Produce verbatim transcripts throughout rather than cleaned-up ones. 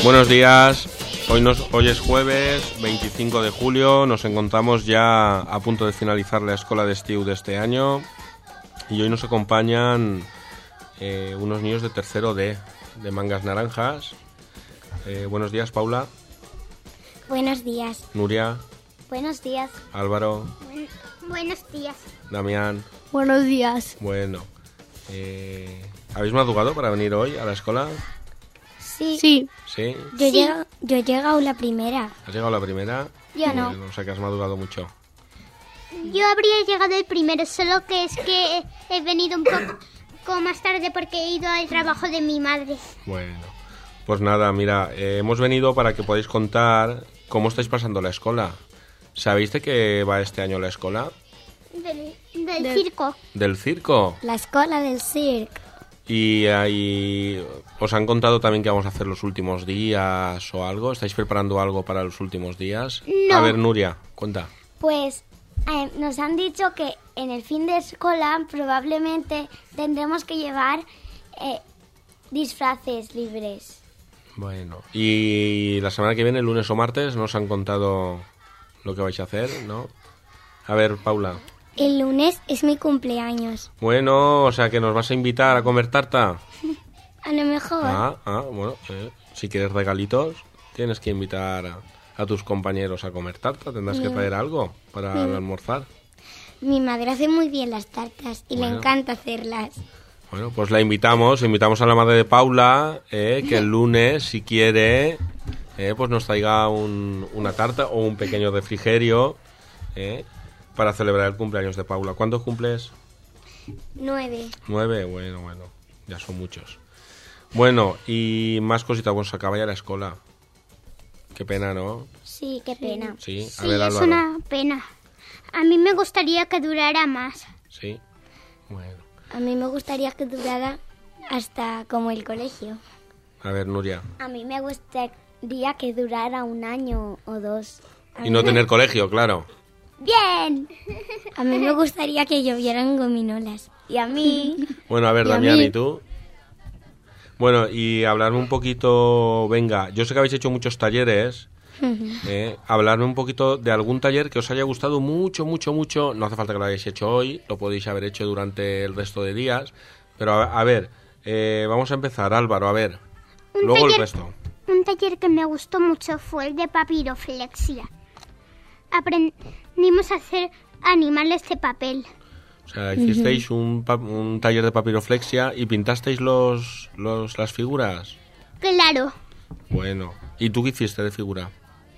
Buenos días, hoy, nos, hoy es jueves veinticinco de julio, nos encontramos ya a punto de finalizar la escuela de estiu de este año y hoy nos acompañan eh, unos niños de tercero D, de Mangas Naranjas. Eh, buenos días, Paula. Buenos días. Nuria. Buenos días. Álvaro. Buen, buenos días. Damián. Buenos días. Bueno, eh, ¿habéis madrugado para venir hoy a la escuela? Sí. Sí. ¿Sí? Yo, Sí. Llego, yo he llegado la primera. ¿Has llegado la primera? Yo no. Bueno, o sea que has madrugado mucho. Yo habría llegado el primero, solo que es que he venido un poco más tarde porque he ido al trabajo de mi madre. Bueno, pues nada, mira, eh, hemos venido para que podáis contar cómo estáis pasando la escuela. ¿Sabéis de qué va este año la escuela? Del, del Del- circo. Del circo. La escuela del circo. Y ahí os han contado también que vamos a hacer los últimos días o algo. ¿Estáis preparando algo para los últimos días? No. A ver, Nuria, cuenta. Pues eh, nos han dicho que en el fin de escuela probablemente tendremos que llevar eh, disfraces libres. Bueno, y la semana que viene, lunes o martes, nos han contado lo que vais a hacer, ¿no? A ver, Paula. El lunes es mi cumpleaños. Bueno, o sea que nos vas a invitar a comer tarta. A lo mejor. Ah, ah, bueno, eh, si quieres regalitos, tienes que invitar a, a tus compañeros a comer tarta. Tendrás que Mm. traer algo para Mm. almorzar. Mi madre hace muy bien las tartas y Bueno. le encanta hacerlas. Bueno, pues la invitamos, invitamos a la madre de Paula, eh, que el lunes, si quiere, eh, pues nos traiga un- una tarta o un pequeño refrigerio eh, para celebrar el cumpleaños de Paula. ¿Cuántos cumples? Nueve. Nueve, bueno, bueno, ya son muchos. Bueno, y más cositas, pues se acaba ya la escuela. Qué pena, ¿no? Sí, qué pena. Sí, a Sí, ver, es Álvaro. una pena. A mí me gustaría que durara más. Sí, bueno. A mí me gustaría que durara hasta como el colegio. A ver, Nuria. A mí me gustaría que durara un año o dos. A Y mí no me- tener colegio, claro. ¡Bien! A mí me gustaría que llovieran gominolas. Y a mí... Bueno, a ver, Y a Damián, mí. ¿y tú? Bueno, y hablarme un poquito, venga, yo sé que habéis hecho muchos talleres, eh, hablarme un poquito de algún taller que os haya gustado mucho, mucho, mucho, no hace falta que lo hayáis hecho hoy, lo podéis haber hecho durante el resto de días, pero a, a ver, eh, vamos a empezar, Álvaro, a ver, Un luego el taller- resto. Un taller que me gustó mucho fue el de papiroflexia. Aprendimos a hacer animales de papel. O sea, hicisteis un, pa- un taller de papiroflexia y pintasteis los, los, las figuras. Claro, Bueno, ¿y tú qué hiciste de figura?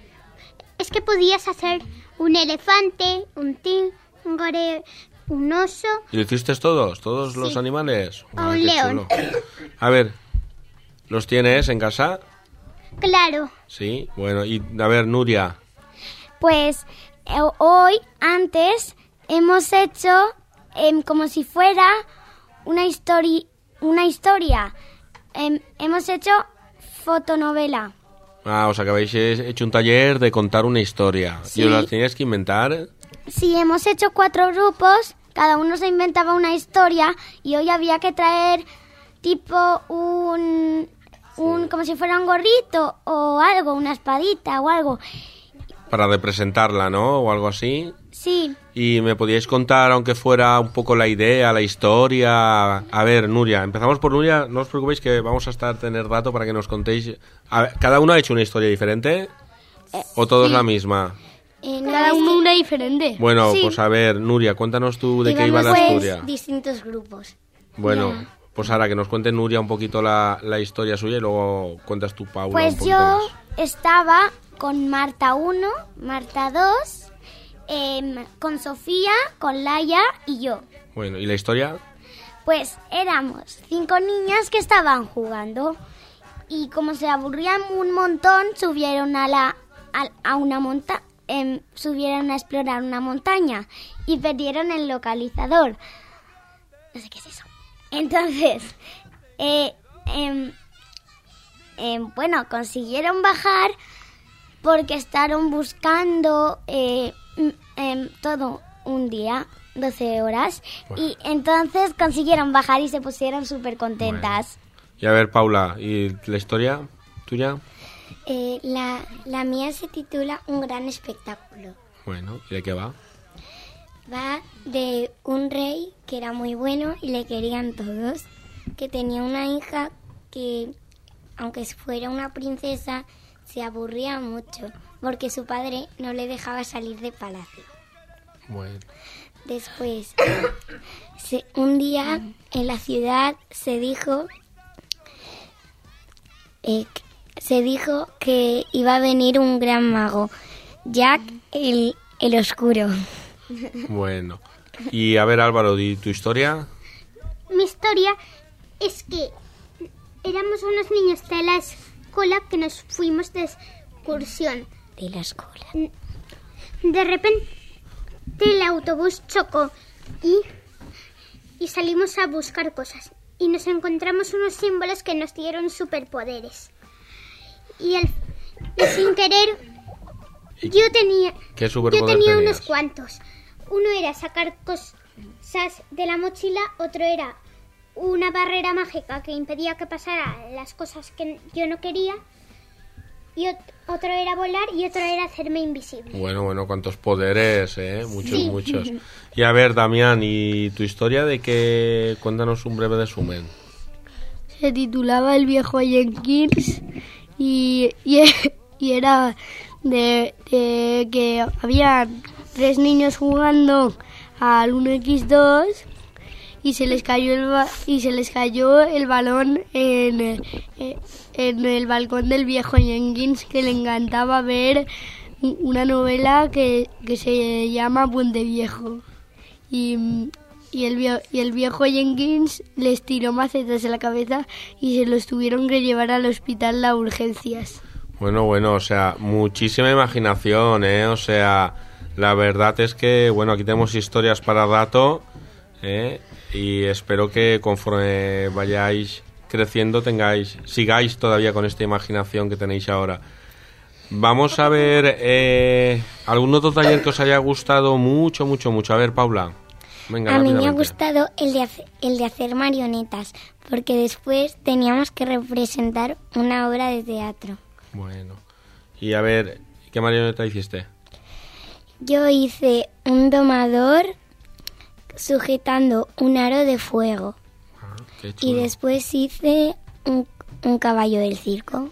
es que podías hacer un elefante, un tigre, un oso. ¿Y lo hiciste todos? ¿Todos los Sí. animales? A Ay, un qué león. chulo. A ver, ¿los tienes en casa? Claro, Sí. Bueno, y a ver, Nuria. Pues eh, hoy, antes, hemos hecho em, como si fuera una, histori una historia. Em, hemos hecho fotonovela. Ah, o sea que habéis hecho un taller de contar una historia. Sí. ¿Y os la teníais que inventar? Sí, hemos hecho cuatro grupos, cada uno se inventaba una historia y hoy había que traer tipo un, un como si fuera un gorrito o algo, una espadita o algo. Para representarla, ¿no? O algo así. Sí, Y me podíais contar, aunque fuera un poco la idea, la historia. A ver, Nuria, empezamos por Nuria. No os preocupéis que vamos a estar tener dato para que nos contéis. A ver, ¿cada uno ha hecho una historia diferente? ¿O todos la misma? eh, no Cada es uno que una diferente. Bueno, Sí. pues a ver, Nuria, cuéntanos tú de qué iba la íbamos, pues, historia. distintos grupos. Bueno, Ya. pues ahora que nos cuente Nuria un poquito la, la historia suya y luego cuentas tú, Paula, un Pues poquito yo más. estaba con Marta uno, Marta dos, em, con Sofía, con Laia y yo. Bueno, ¿y la historia? Pues éramos cinco niñas que estaban jugando y como se aburrían un montón, subieron a la a, a una monta em, subieron a explorar una montaña y perdieron el localizador. No sé qué es eso. Entonces, eh, em, em, bueno, consiguieron bajar porque estaban buscando eh, mm, em, todo un día, doce horas, Bueno. y entonces consiguieron bajar y se pusieron súper contentas. Y a ver, Paula, ¿y la historia tuya? Eh, la, la mía se titula Un gran espectáculo. Bueno, ¿y de qué va? Va de un rey que era muy bueno y le querían todos, que tenía una hija que, aunque fuera una princesa, se aburría mucho porque su padre no le dejaba salir de palacio. Bueno. Después, se, un día en la ciudad se dijo, eh, se dijo que iba a venir un gran mago, Jack el, el Oscuro. Bueno. Y a ver, Álvaro, ¿y tu historia? Mi historia es que éramos unos niños de la escuela que nos fuimos de excursión. De la escuela. De repente el autobús chocó y, y salimos a buscar cosas. Y nos encontramos unos símbolos que nos dieron superpoderes. Y, el, y sin querer, yo tenía, ¿Qué yo superpoder tenía tenías? unos cuantos. Uno era sacar cosas de la mochila, otro era una barrera mágica que impedía que pasara las cosas que yo no quería, y ot- otro era volar y otro era hacerme invisible. Bueno, bueno, cuántos poderes, ¿eh? Muchos, Sí. muchos. Y a ver, Damián, ¿y tu historia de qué? Cuéntanos un breve resumen. Se titulaba El viejo Jenkins y, y, y era de, de que había tres niños jugando al uno equis dos y se les cayó el ba- y se les cayó el balón en, eh, en el balcón del viejo Jenkins, que le encantaba ver una novela que, que se llama Puente Viejo. Y, y, el, vie- y el viejo Jenkins les tiró macetas en la cabeza y se los tuvieron que llevar al hospital a urgencias. Bueno, bueno, o sea, muchísima imaginación, ¿eh? O sea, la verdad es que, bueno, aquí tenemos historias para rato, ¿eh? Y espero que conforme vayáis creciendo tengáis, sigáis todavía con esta imaginación que tenéis ahora. Vamos a ver eh, algún otro taller que os haya gustado mucho, mucho, mucho. A ver, Paula. Venga, A mí me ha rápidamente. gustado el de, hace- el de hacer marionetas, porque después teníamos que representar una obra de teatro. Bueno. Y a ver, ¿qué marioneta hiciste? Yo hice un domador sujetando un aro de fuego Ah, qué y chulo. después hice un, un caballo del circo.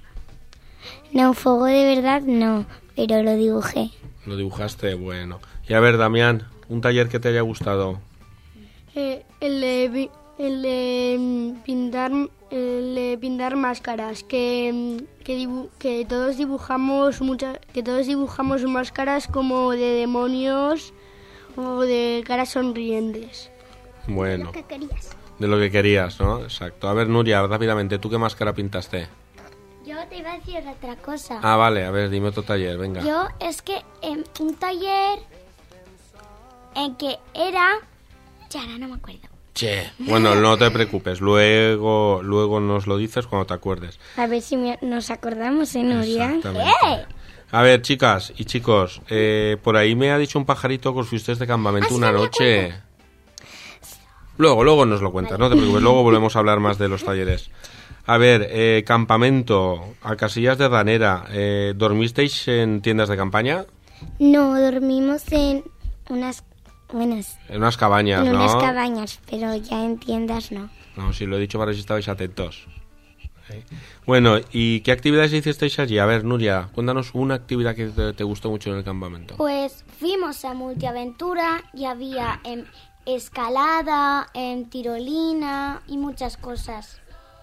No, fuego de verdad no, pero lo dibujé. Lo dibujaste, bueno. Y a ver, Damián, un taller que te haya gustado. Eh, el, de, pi- el de mm, pintar el de pintar máscaras, que, mm, que, dibu- que todos dibujamos muchas que todos dibujamos máscaras como de demonios o de caras sonrientes. Bueno, ¿Qué querías? de lo que querías, ¿no? Exacto. A ver, Nuria, rápidamente, ¿tú qué máscara pintaste? Yo te iba a decir otra cosa. Ah, vale, a ver, dime otro taller, venga. Yo es que en un taller en que era... Ya ahora no me acuerdo. Che. Bueno, no te preocupes, luego, luego nos lo dices cuando te acuerdes. A ver si me- nos acordamos, ¿eh, Nuria? Exactamente. ¡Eh! A ver, chicas y chicos, eh, por ahí me ha dicho un pajarito que os fuisteis de campamento Ah, sí, una me noche. Luego, luego nos lo cuentas, no te preocupes, luego volvemos a hablar más de los talleres. A ver, eh, campamento, a Casillas de Ranera, eh, ¿dormisteis en tiendas de campaña? No, dormimos en unas... Buenas, En unas cabañas, en ¿no? unas cabañas, pero ya en tiendas no. No, sí, lo he dicho para ver si estabais atentos. ¿Eh? Bueno, ¿y qué actividades hicisteis allí? A ver, Nuria, cuéntanos una actividad que te, te gustó mucho en el campamento. Pues fuimos a Multiaventura y había em, escalada, em, tirolina y muchas cosas.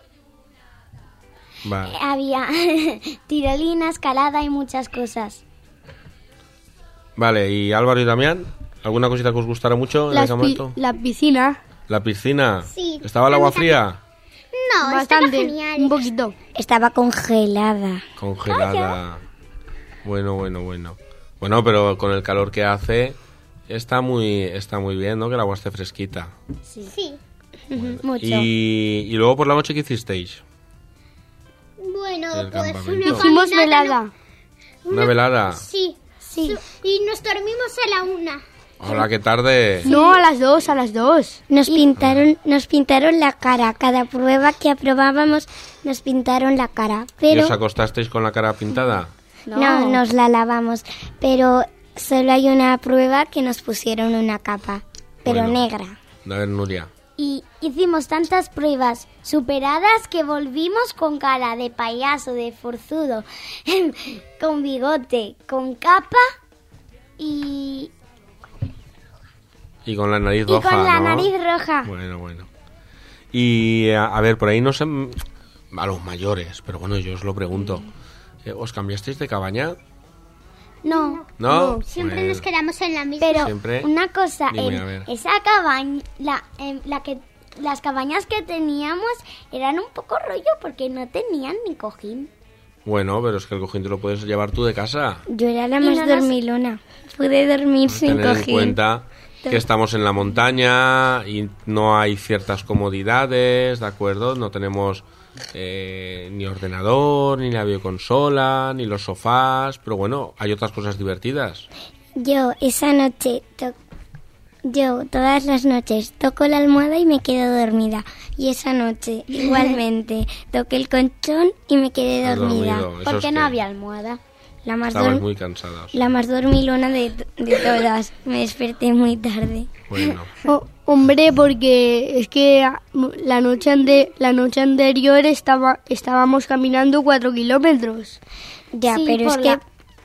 Vale. Eh, Había tirolina, escalada y muchas cosas. Vale, ¿y Álvaro y Damián? ¿Alguna cosita que os gustara mucho en Las el campamento? pi- la piscina, ¿La piscina? Sí, ¿Estaba el a mí agua también. fría? No, bastante, estaba genial. un poquito. Estaba congelada. Congelada. Bueno, bueno, bueno. Bueno, pero con el calor que hace está muy está muy bien, ¿no? Que el agua esté fresquita. Sí. Mucho. Y, y luego por la noche, ¿qué hicisteis? Bueno, El pues campamento. una Hicimos caminata, velada. ¿Una velada? Sí. Sí. Su- Y nos dormimos a la una. Hola, qué tarde. No, a las dos, a las dos. Nos pintaron, nos pintaron la cara. Cada prueba que aprobábamos nos pintaron la cara. ¿Y Pero os acostasteis con la cara pintada? no. no nos la lavamos. Pero solo hay una prueba que nos pusieron una capa, pero Bueno. negra. A ver, Nuria. Y hicimos tantas pruebas superadas que volvimos con cara de payaso, de forzudo, con bigote, con capa y, Y con la nariz y roja, con la ¿no? nariz roja. Bueno, bueno. Y a, a ver, por ahí no sé, a los mayores, pero bueno, yo os lo pregunto. Eh, ¿Os cambiasteis de cabaña? No, ¿No? Siempre Bueno, nos quedamos en la misma. pero Siempre. una cosa, Dime, en a ver. esa cabaña, la, en la que las cabañas que teníamos eran un poco rollo porque no tenían ni cojín. Bueno, pero es que el cojín te lo puedes llevar tú de casa. Yo era la Y más no nos- dormilona. Pude dormir sin Tener en cojín. cuenta que estamos en la montaña y no hay ciertas comodidades, ¿de acuerdo? No tenemos eh, ni ordenador, ni la videoconsola, ni los sofás, pero bueno, hay otras cosas divertidas. Yo esa noche, to- yo todas las noches toco la almohada y me quedo dormida. Y esa noche igualmente toqué el colchón y me quedé Has dormida. dormido, eso Porque es no que había almohada. La más, Estabas dorm- muy cansadas. la más dormilona de, de todas. Me desperté muy tarde. Bueno, Oh, hombre, porque es que la noche, ande- la noche anterior estaba, estábamos caminando cuatro kilómetros. Ya, Sí, pero es por que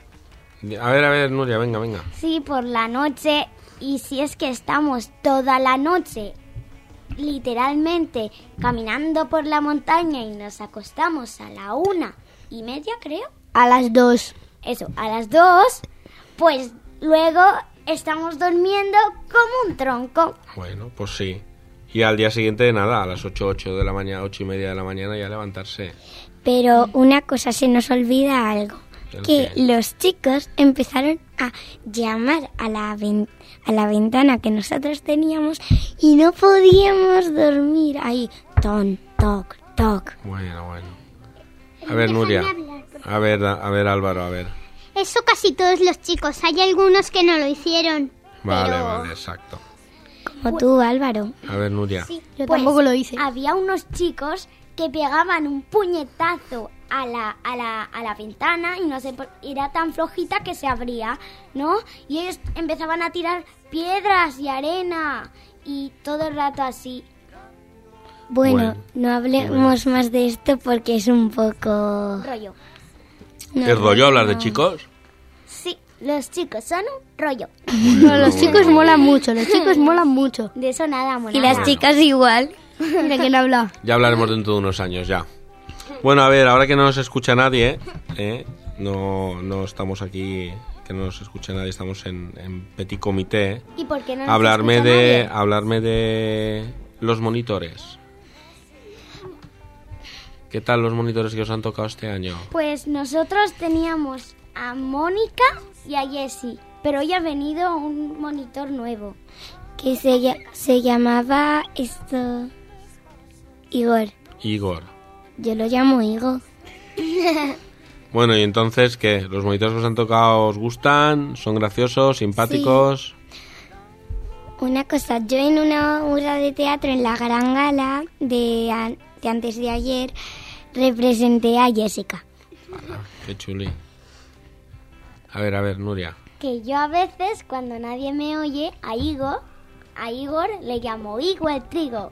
la- a ver, a ver, Nuria, venga, venga. Sí, por la noche. Y si es que estamos toda la noche, literalmente, caminando por la montaña y nos acostamos a la una y media, creo. A las dos. Eso, a las dos, pues luego estamos durmiendo como un tronco. Bueno, pues sí. Y al día siguiente, nada, a las ocho, ocho de la mañana, ocho y media de la mañana ya levantarse. Pero una cosa, se nos olvida algo. ¿El Que qué? los chicos empezaron a llamar a la, ven- a la ventana que nosotros teníamos y no podíamos dormir. Ahí, ton, toc, toc. Bueno, bueno. A ver, Nuria. A ver, a ver, Álvaro, a ver. Eso casi todos los chicos. Hay algunos que no lo hicieron. Vale, pero- vale, exacto. Como tú, Álvaro. A ver, Nuria. Yo Pues, tampoco lo hice. Había unos chicos que pegaban un puñetazo a la, a la, a la ventana y no sé, por- era tan flojita que se abría, ¿no? Y ellos empezaban a tirar piedras y arena y todo el rato así. Bueno, Bueno, no hablemos más de esto porque es un poco... Rollo. no, ¿Es rollo hablar de no. chicos? Sí, los chicos son un rollo. No, los chicos molan mucho, los chicos molan mucho. De eso nada, mola Y las nada. chicas igual. Mira quién habla. Ya hablaremos dentro de unos años, ya. Bueno, a ver, ahora que no nos escucha nadie, ¿eh? no, no estamos aquí, que no nos escucha nadie, estamos en, en petit comité. ¿Y por qué no nos Hablarme escucha de, nadie? hablarme de los monitores. ¿Qué tal los monitores que os han tocado este año? Pues nosotros teníamos a Mónica y a Jessie, pero hoy ha venido un monitor nuevo. Que se, lla- se llamaba esto... Igor. Igor. Yo lo llamo Igor. Bueno, y entonces, ¿qué? ¿Los monitores que os han tocado os gustan? ¿Son graciosos? ¿Simpáticos? Una cosa, yo en una obra de teatro en la Gran Gala de, an- de antes de ayer representé a Jessica. Ala, qué chuli. A ver, a ver, Nuria. Que yo a veces, cuando nadie me oye, a Igor, a Igor le llamo Igor el trigo.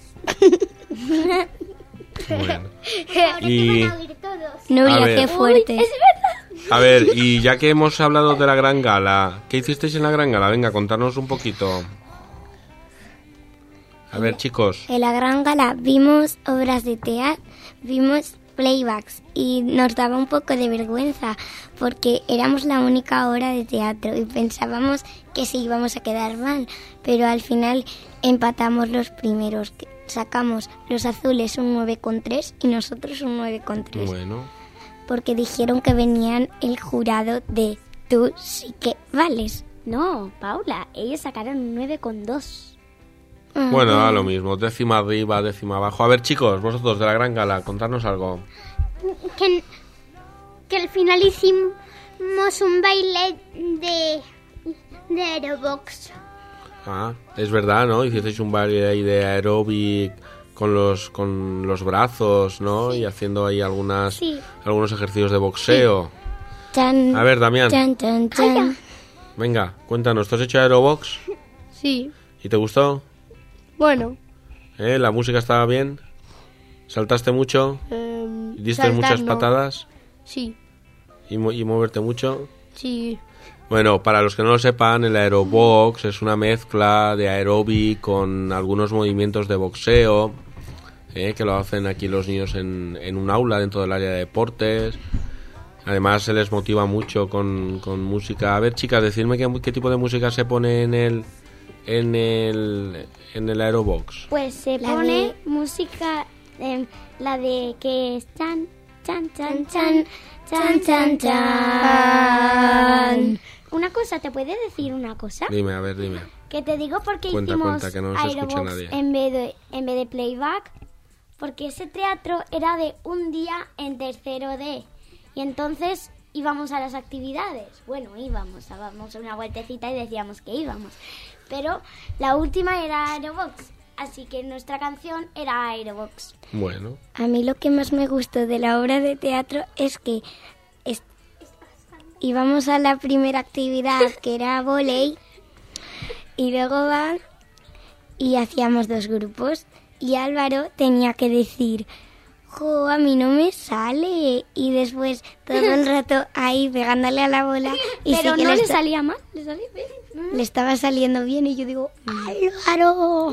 Bueno. Ahora Y- te van a oír todos. Nuria, A ver. qué fuerte. A ver, y ya que hemos hablado de la Gran Gala, ¿qué hicisteis en la Gran Gala? Venga, contarnos un poquito. A ver, chicos. En la Gran Gala vimos obras de teatro, vimos playbacks y nos daba un poco de vergüenza porque éramos la única obra de teatro y pensábamos que sí íbamos a quedar mal, pero al final empatamos los primeros, que sacamos los azules un nueve coma tres y nosotros un nueve coma tres. Bueno, Porque dijeron que venían el jurado de tú sí que vales. No, Paula, ellos sacaron un nueve coma dos. bueno, da lo mismo. Décima arriba, décima abajo. A ver, chicos, vosotros de la Gran Gala, contarnos algo. Que, que al final hicimos un baile de de Aerobox. Ah, es verdad, ¿no? Hicisteis un baile ahí de aeróbic con los con los brazos, ¿no? Sí. Y haciendo ahí algunas Sí. algunos ejercicios de boxeo. Chan, A ver, Damián, chan, chan, chan. venga, cuéntanos, ¿tú has hecho aerobox? Sí, ¿Y te gustó? bueno. ¿Eh? ¿La música estaba bien? ¿Saltaste mucho? em, ¿Diste saltar muchas no. patadas? Sí, ¿Y, mo- y moverte mucho? sí. Bueno, para los que no lo sepan, el aerobox es una mezcla de aeróbic con algunos movimientos de boxeo, eh, que lo hacen aquí los niños en, en un aula dentro del área de deportes. Además se les motiva mucho con, con música. A ver, chicas, decidme qué, qué tipo de música se pone en el en el en el aerobox. Pues se La pone de- música, em, la de que es chan, chan, chan, Chan, chan, chan, chan, chan. Una cosa, ¿te puede decir una cosa? Dime, a ver, dime. Que te digo porque Cuenta, hicimos cuenta, que no nos escucha Aerobox nadie. en vez de en vez de playback, porque ese teatro era de un día en tercero D y entonces íbamos a las actividades. Bueno, íbamos, dábamos una vueltecita y decíamos que íbamos, pero la última era Aerobox, así que nuestra canción era Aerobox. Bueno, A mí lo que más me gustó de la obra de teatro es que es- íbamos a la primera actividad, que era vóley, y luego van y hacíamos dos grupos. Y Álvaro tenía que decir, jo, a mí no me sale. Y después todo el rato ahí pegándole a la bola. Y Pero sí que no le, le esta- salía mal, le salía bien. le estaba saliendo bien. Y yo digo, Álvaro.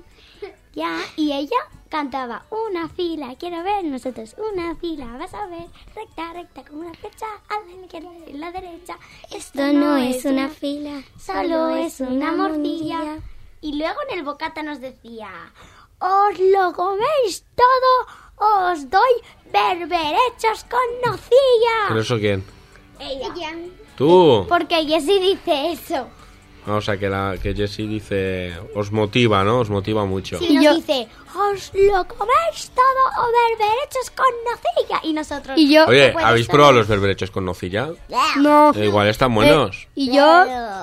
Ya, y ella cantaba una fila, quiero ver nosotros una fila, vas a ver, recta, recta como una flecha, a la izquierda y a la derecha. Esto no es una fila, solo es una morcilla. Y luego en el bocata nos decía, os lo coméis todo, os doy berberechos con nocilla. ¿pero eso quién? Ella. ¿Tú? Porque Jessie dice eso. O sea, que, la, que Jessie dice, os motiva, ¿no? Os motiva mucho. Y Y nos yo- dice, os lo coméis todo o berberechos con nocilla. Y nosotros... Y yo, Oye, puede ¿habéis ser. probado los berberechos con nocilla? no. Eh, igual están buenos. Eh, y yo,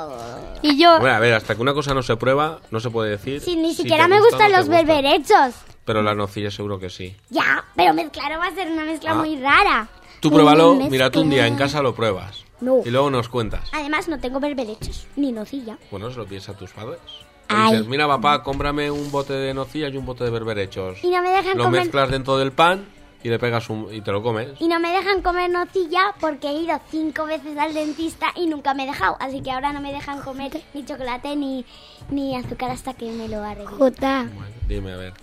y yo, Bueno, a ver, hasta que una cosa no se prueba, no se puede decir. Si ni si siquiera te me gusta o gustan no te los gusta. berberechos. Pero la nocilla seguro que sí. Ya, pero mezclar va a ser una mezcla Ah. muy rara. Tú Pues pruébalo, me mira tú un día en mezcla. casa lo pruebas. No. Y luego nos cuentas. Además, no tengo berberechos, ni nocilla. Bueno, se lo piensa a tus padres. Le Ay. dices, mira papá, cómprame un bote de nocilla y un bote de berberechos. Y no me dejan Lo comer... mezclas dentro del pan y le pegas un... y te lo comes. Y no me dejan comer nocilla porque he ido cinco veces al dentista y nunca me he dejado. Así que ahora no me dejan comer ni chocolate ni, ni azúcar hasta que me lo arregle. Jota, Bueno, dime, a ver.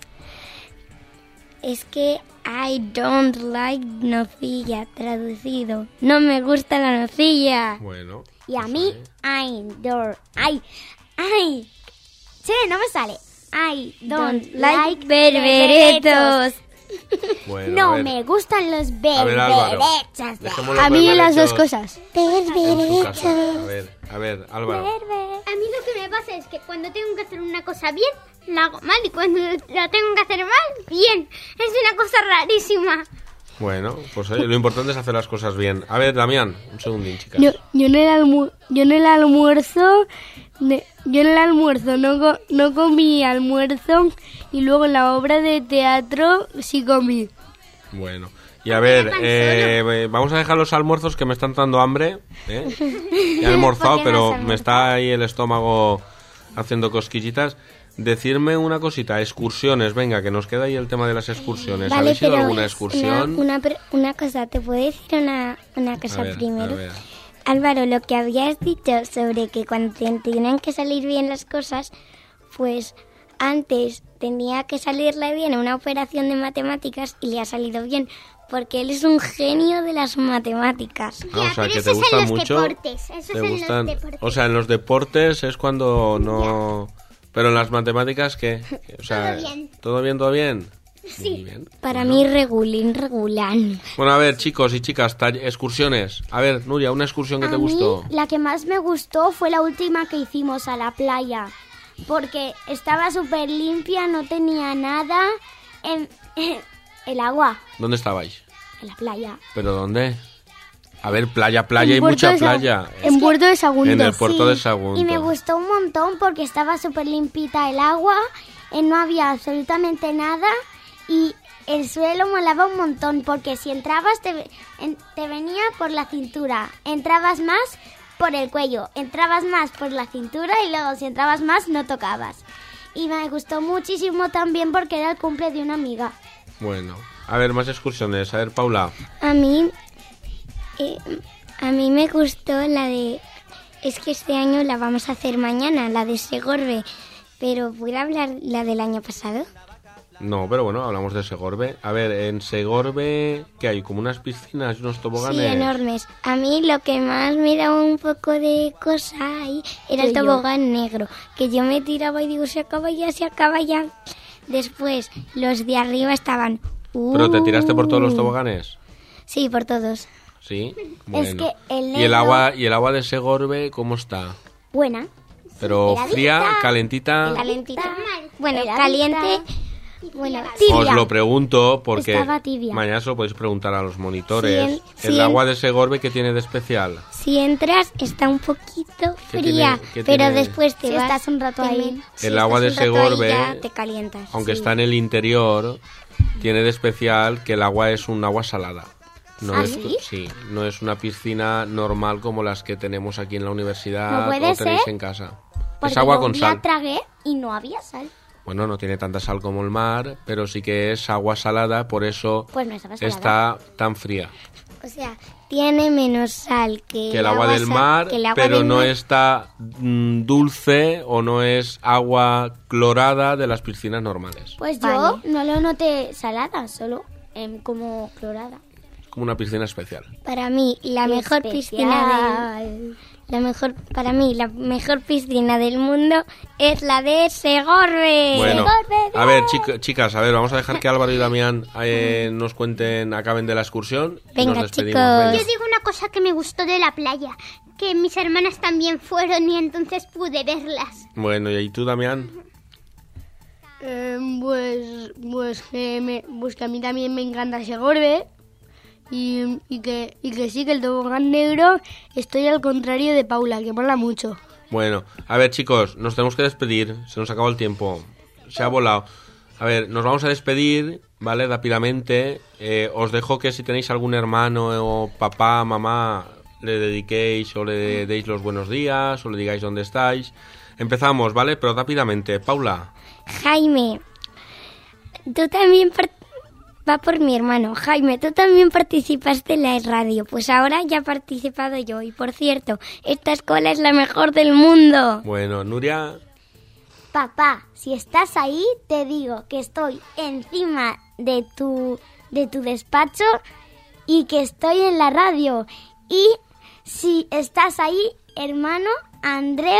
es que I don't like nocilla, traducido. No me gusta la nocilla. Bueno. Y a pues mí, ahí. I don't... Ay, ay. Sí, no me sale. I don't, Don't like like berberetos. berberetos. Bueno, a No ver. me gustan los A ver, Álvaro. berberechos. Dejemos los a mí las dos berberechos cosas. en su casa. A ver, a ver, Álvaro. Berbe. A mí lo que me pasa es que cuando tengo que hacer una cosa bien, la hago mal. Y cuando la tengo que hacer mal, bien. Es una cosa rarísima. Bueno, pues oye, lo importante es hacer las cosas bien. A ver, Damián, un segundín, chicas. Yo, yo en el almu- yo en el almuerzo, de- yo en el almuerzo no, co- no comí almuerzo y luego en la obra de teatro sí comí. Bueno, y a ver, eh, vamos a dejar los almuerzos que me están dando hambre. ¿eh? He almorzado, ¿Por qué no pero has me almorzado? está ahí el estómago haciendo cosquillitas. Decirme una cosita, excursiones, venga, que nos queda ahí el tema de las excursiones. Vale, ¿Habéis ido a pero alguna una, excursión? una, pre- una cosa, ¿te puedo decir una, una cosa A ver, primero? a ver. Álvaro, lo que habías dicho sobre que cuando te- tienen que salir bien las cosas, pues antes tenía que salirle bien una operación de matemáticas y le ha salido bien, porque él es un genio de las matemáticas. Ah, o Ya, sea, pero que eso te es en gustan los mucho. deportes, eso es te en los gustan, deportes. o sea, en los deportes es cuando no. Pero en las matemáticas, ¿qué? O sea, Todo bien. ¿Todo bien, todo bien? Muy bien. Para mí, regulín, regulán. Bueno, a ver, chicos y chicas, tall- excursiones. A ver, Nuria, una excursión que A te mí, gustó. la que más me gustó fue la última que hicimos a la playa. Porque estaba súper limpia, no tenía nada. En, el agua, ¿Dónde estabais? en la playa. ¿Pero dónde? A ver, playa, playa, hay Puerto mucha de Sa- playa. En Puerto de Sagunto. En el puerto Sí, de Sagunto. Y me gustó un montón porque estaba súper limpita el agua, eh, no había absolutamente nada y el suelo molaba un montón porque si entrabas te, ve- en- te venía por la cintura, entrabas más por el cuello, entrabas más por la cintura y luego si entrabas más no tocabas. Y me gustó muchísimo también porque era el cumple de una amiga. Bueno, a ver, más excursiones. A ver, Paula. A mí, eh, a mí me gustó la de... Es que este año la vamos a hacer mañana, la de Segorbe. Pero ¿puedo hablar la del año pasado? No, pero bueno, hablamos de Segorbe. A ver, en Segorbe, ¿qué hay? Como unas piscinas y unos toboganes. Sí, enormes. A mí lo que más me daba un poco de cosa ahí era el Que yo. tobogán negro. Que yo me tiraba y digo, se acaba ya, se acaba ya. Después, los de arriba estaban... ¿Pero te tiraste por todos los "Uh". toboganes? Sí, por todos. Sí. Bueno. que el ¿Y el negro- agua y el agua de Segorbe cómo está? Buena. Pero heladita. fría, calentita. Calentita. Bueno, Heladita. caliente. Bueno, Tibia. Os lo pregunto porque Estaba tibia. mañana se lo podéis preguntar a los monitores. Sí, ¿El sí, agua de Segorbe qué tiene de especial? si entras está un poquito ¿Qué fría, tiene- qué pero tiene? después te Si vas... estás un rato te ahí. met- si El agua de estás un rato ahí Segorbe, ya te calientas. Aunque sí. está en el interior, tiene de especial que el agua es un agua salada. No ¿Ah, es, sí? sí, no es una piscina normal como las que tenemos aquí en la universidad No puede o tenéis ser, en casa. Porque Es agua yo con un día sal. tragué y no había sal. Bueno, no tiene tanta sal como el mar, pero sí que es agua salada, por eso Pues no estaba salada. está tan fría. O sea, tiene menos sal que, Que el agua del sal- mar, que el agua pero del no mar. está mm, dulce o no es agua clorada de las piscinas normales. Pues Vale. yo no lo noté salada, solo em, como clorada. Es como una piscina especial. Para mí, la Qué mejor piscina del... especial. La mejor, para mí, la mejor piscina del mundo es la de Segorbe. Bueno, Segorbe, a ver, chic- chicas, a ver, vamos a dejar que Álvaro y Damián eh, nos cuenten, acaben de la excursión y Venga, nos despedimos. chicos. Venga. Yo digo una cosa que me gustó de la playa, que mis hermanas también fueron y entonces pude verlas. Bueno, ¿y tú, Damián? Eh, pues, pues, que me, pues que a mí también me encanta Segorbe y, y, que, y que sí, que el tobogán negro estoy al contrario de Paula, que mola mucho. Bueno, a ver, chicos, nos tenemos que despedir. Se nos acabó el tiempo. Se ha volado. A ver, nos vamos a despedir, ¿vale? Rápidamente. Eh, os dejo que si tenéis algún hermano o papá, mamá, le dediquéis o le deis los buenos días o le digáis dónde estáis. Empezamos, ¿vale? Pero rápidamente. Paula. Jaime, tú también par- va por mi hermano. Jaime, tú también participaste en la radio. Pues ahora ya he participado yo. Y por cierto, esta escuela es la mejor del mundo. Bueno, Nuria. Papá, si estás ahí, te digo que estoy encima de tu, de tu despacho y que estoy en la radio. Y si estás ahí, hermano, Andreu,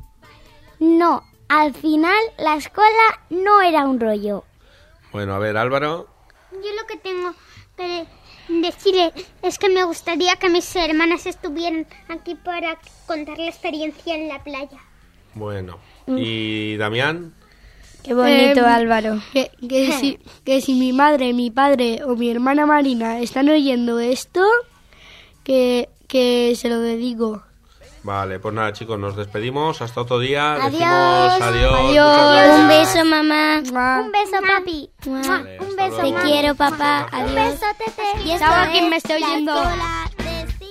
no, al final la escuela no era un rollo. Bueno, a ver, Álvaro. Yo lo que tengo que decirle es que me gustaría que mis hermanas estuvieran aquí para contar la experiencia en la playa. Bueno. ¿Y Damián? Qué bonito, Em, Álvaro. Que, que, si, que si mi madre, mi padre o mi hermana Marina están oyendo esto, que, que se lo dedico. Vale, pues nada, chicos, nos despedimos. Hasta otro día. Adiós. Decimos adiós. Adiós. muchas gracias. Un beso, mamá. Mua. Un beso, papi. Mua. Vale, Un hasta beso, luego. Te quiero, papá. Un Adiós. beso, Tete. Y esto Chao a quien es me esté La oyendo. escuela de cine.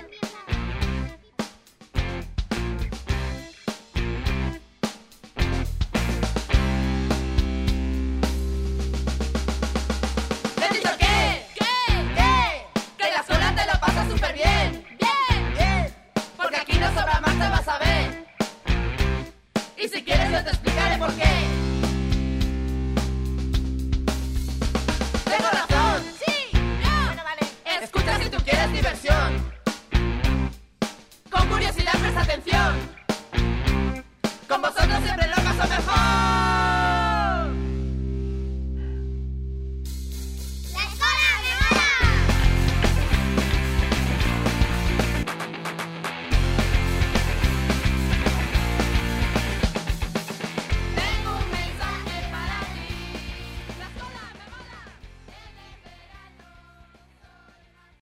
¿Te he dicho qué? ¿Qué? ¿Qué? Que la escuela te lo pasa súper bien. Bien, bien. Porque aquí no sobra más, te vas a ver. Y si quieres yo te explicaré por qué.